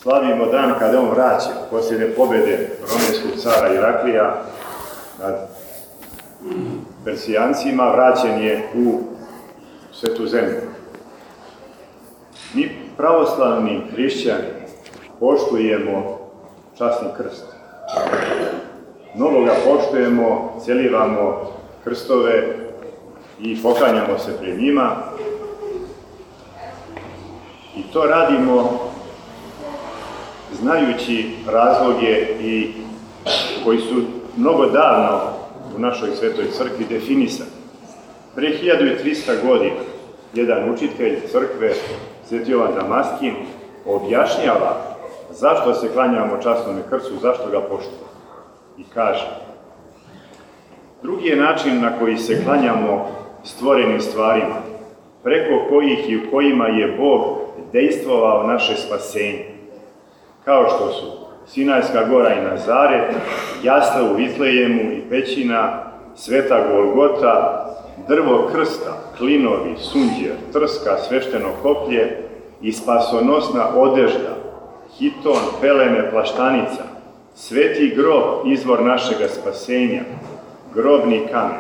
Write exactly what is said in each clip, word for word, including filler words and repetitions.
slavimo dan kada on vraća posljednje pobjede romenskog cara Iraklija nad Persijancima, vraćen je u svetu zemlju. Mi pravoslavni hrišćani poštujemo časni krst. Mnogo ga poštujemo, celivamo krstove i poklanjamo se pred njima. I to radimo znajući razloge i koji su mnogo davno u našoj svetoj crkvi definisani. Pre hiljadu trista godina jedan učitelj crkve, Sveti Jovan Damaskin, objašnjava zašto se klanjamo časnome krstu, zašto ga poštujemo. I kaže: drugi je način na koji se klanjamo stvorenim stvarima, preko kojih i u kojima je Bog dejstvovao naše spasenje, kao što su Sinajska gora i Nazaret, jasla u Vitlejemu i pećina, sveta Golgota, drvo krsta, klinovi, sunđer, trska, svešteno koplje i spasonosna odežda, hiton, pelene, plaštanica, sveti grob, izvor našega spasenja, grobni kamen.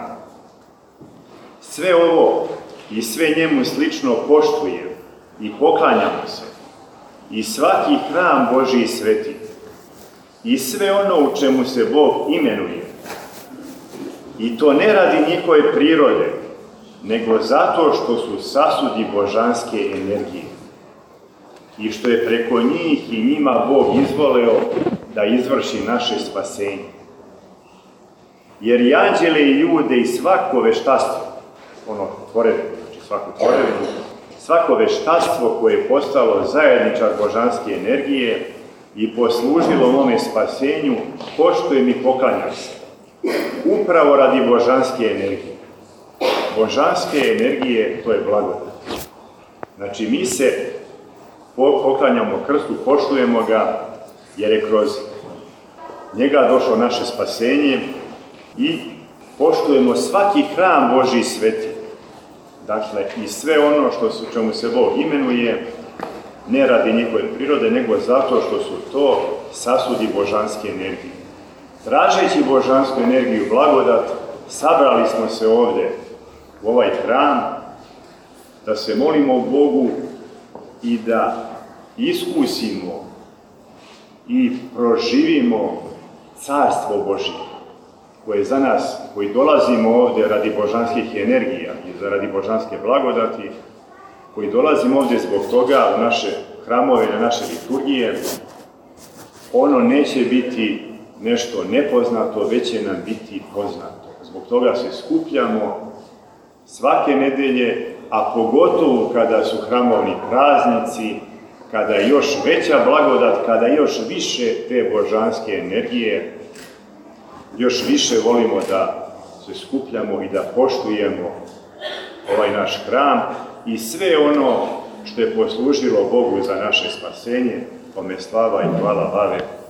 Sve ovo i sve njemu slično poštujem i poklanjamo se, i svaki hram Božji sveti, i sve ono u čemu se Bog imenuje, i to ne radi njihove prirode, nego zato što su sasudi božanske energije i što je preko njih i njima Bog izvoleo da izvrši naše spasenje. Jer i anđele i ljude i svako veštastvo, ono tvorevinu, znači svaku tvorevinu, svako veštastvo koje je postalo zajedničar božanske energije i poslužilo mome spasenju, poštujem i poklanjam se. Upravo radi božanske energije. Božanske energije, to je blagodat. Znači, mi se poklanjamo krstu, poštujemo ga, jer je kroz njega došlo naše spasenje, i poštujemo svaki hram Božji sveti. Dakle, i sve ono što su, čemu se Bog imenuje, ne radi njihove prirode, nego zato što su to sasudi božanske energije. Tražeći božansku energiju, blagodat, sabrali smo se ovde u ovaj hram da se molimo Bogu i da iskusimo i proživimo carstvo Božje, koje za nas, koji dolazimo ovde radi božanskih energija i radi božanske blagodati, koji dolazimo ovde zbog toga u naše hramove, na naše liturgije, ono neće biti nešto nepoznato, već će nam biti poznato. Zbog toga se skupljamo svake nedelje, a pogotovo kada su hramovni praznici, kada je još veća blagodat, kada još više te božanske energije, još više volimo da se skupljamo i da poštujemo ovaj naš hram i sve ono što je poslužilo Bogu za naše spasenje, kome slava i hvala, Ave.